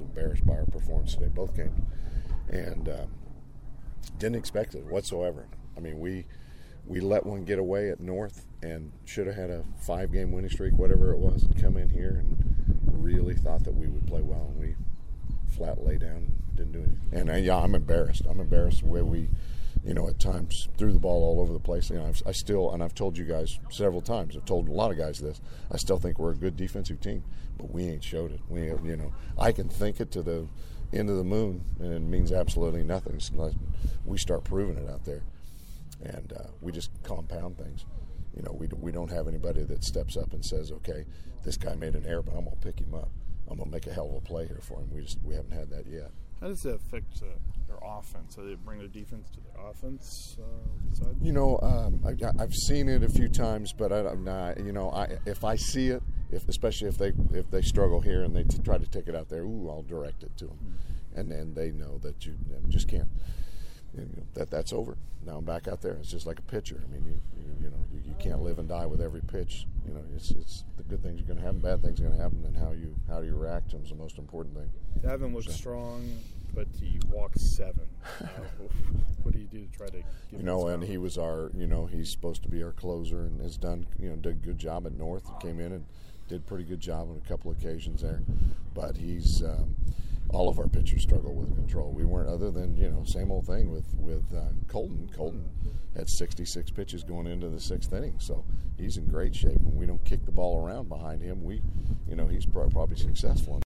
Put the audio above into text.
embarrassed by our performance today, both games, and didn't expect it whatsoever. I mean, we let one get away at North and should have had a 5-game winning streak, whatever it was, and come in here and really thought that we would play well, and we flat lay down and didn't do anything. And yeah, I'm embarrassed. I'm embarrassed the way we, at times threw the ball all over the place. I still, and I've told you guys several times, I've told a lot of guys this, I still think we're a good defensive team, but we ain't showed it. I can think it to the end of the moon, and it means absolutely nothing unless we start proving it out there. And we just compound things. We don't have anybody that steps up and says, okay, this guy made an error, but I'm going to pick him up. I'm going to make a hell of a play here for him. We haven't had that yet. How does that affect their offense? Do they bring their defense to the offense side? I've seen it a few times, but if I see it, especially if they struggle here and they try to take it out there, I'll direct it to them, and then they know that you just can't. That's over. Now I'm back out there. It's just like a pitcher. I mean, you can't live and die with every pitch. It's the good things are going to happen, bad things are going to happen, and how you react to them is the most important thing. Davin was strong, but he walked 7. What do you do to try to give him and he was our, he's supposed to be our closer and has done, did a good job at North. He came in and did a pretty good job on a couple occasions there, but he's. All of our pitchers struggle with control. We weren't, other than same old thing with Colton. Colton had 66 pitches going into the 6th inning, so he's in great shape. When we don't kick the ball around behind him, he's probably successful.